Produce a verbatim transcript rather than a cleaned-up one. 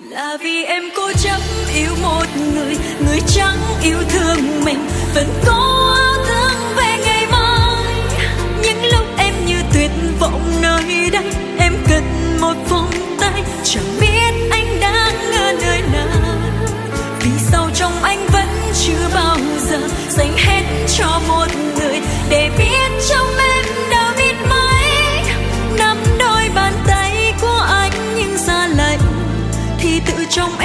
Là vì em cố chấp yêu một người, người chẳng yêu thương mình, vẫn có ảo tưởng về ngày mai. Những lúc em như tuyệt vọng nơi đây, em cần một vòng tay, chẳng biết anh đang ở nơi nào. Vì sao trong anh vẫn chưa bao giờ dành hết cho một người, để biết trong em đã biết mấy. Nắm đôi bàn tay của anh nhưng xa lạnh thì tự trong